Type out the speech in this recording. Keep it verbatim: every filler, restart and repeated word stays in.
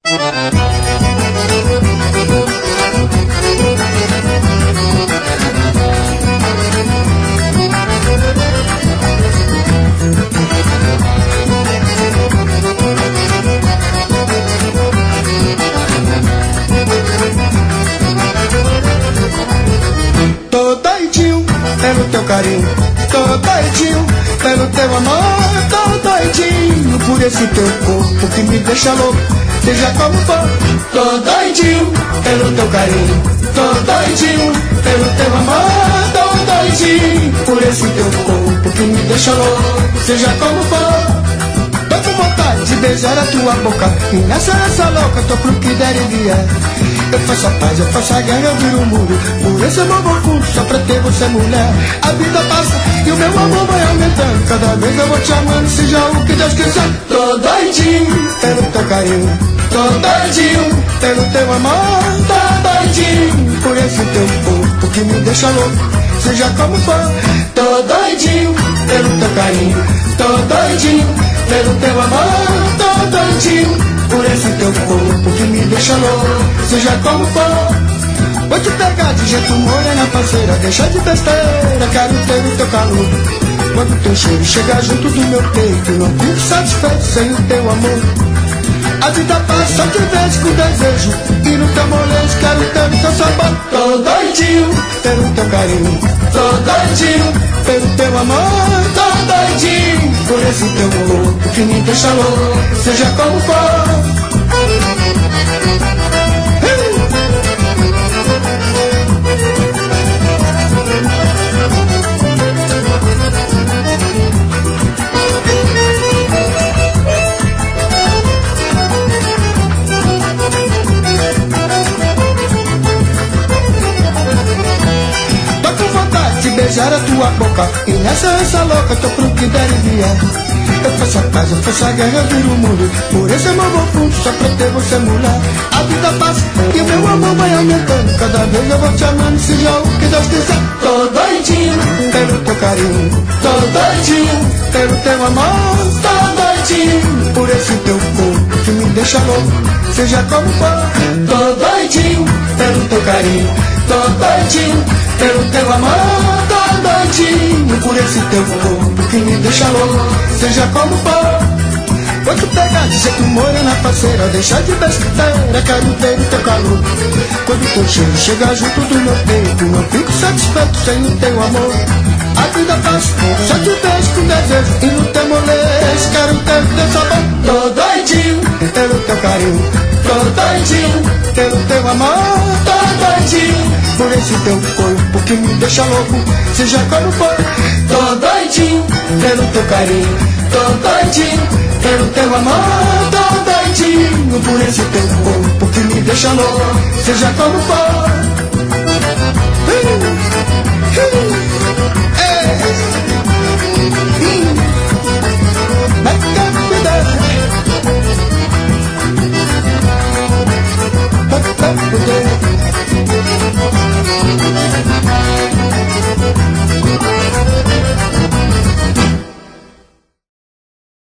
Tô doidinho pelo teu carinho, tô doidinho pelo teu amor, tô doidinho por esse teu corpo que me deixa louco, seja como for. Tô doidinho pelo teu carinho, tô doidinho pelo teu amor, tô doidinho por esse teu corpo que me deixa louco, seja como for. Tô com vontade de beijar a tua boca e nessa essa louca tô pro que der e vier. Eu faço a paz, eu faço a guerra, eu viro o muro. Por esse amor vou fundo, só pra ter você mulher. A vida passa e o meu amor vai aumentando. Cada vez eu vou te amando, seja o que Deus quiser. Tô doidinho pelo teu carinho, tô doidinho pelo teu amor, tô doidinho por esse teu corpo que me deixa louco, seja como for. Tô doidinho pelo teu carinho, tô doidinho pelo teu amor, tô doidinho por esse teu corpo que me deixa louco, seja como for. Vou te pegar de jeito morena parceira, deixa de besteira, quero ter o teu calor. Quando teu cheiro chega junto do meu peito, não fico satisfeito sem o teu amor. A vida passa, só te vejo com desejo, e no teu molejo quero ter o teu sabor. Tô doidinho pelo teu carinho, tô doidinho pelo teu amor, tô doidinho por esse teu corpo que me deixa louco, seja como for. Beijar a tua boca e nessa essa louca tô pro que der e vier. Eu faço a paz, eu faço a guerra, eu viro o mundo. Por esse amor vou fundo, só pra ter você mulher. A vida passa e o meu amor vai aumentando. Cada vez eu vou te amando, seja o que Deus quiser. Tô doidinho pelo teu carinho, tô doidinho pelo teu amor, tô doidinho por esse teu corpo que me deixa louco, seja como for. Tô doidinho pelo teu carinho, tô doidinho pelo teu amor, tô doidinho por esse teu corpo que me deixa louco, seja como for. Vou te pegar de jeito morena parceira, deixa de besteira, quero ter o teu calor. Quando teu cheiro chega junto do meu peito, não fico satisfeito sem o teu amor. A vida passa, só te vejo com desejo, e no teu molejo quero ter o teu sabor. Tô doidinho pelo teu carinho, tô doidinho pelo teu amor, tô doidinho por esse teu corpo que me deixa louco, seja como for. Tô doidinho pelo teu carinho, tô doidinho pelo teu amor, tô doidinho por esse teu corpo que me deixa louco, seja como for. But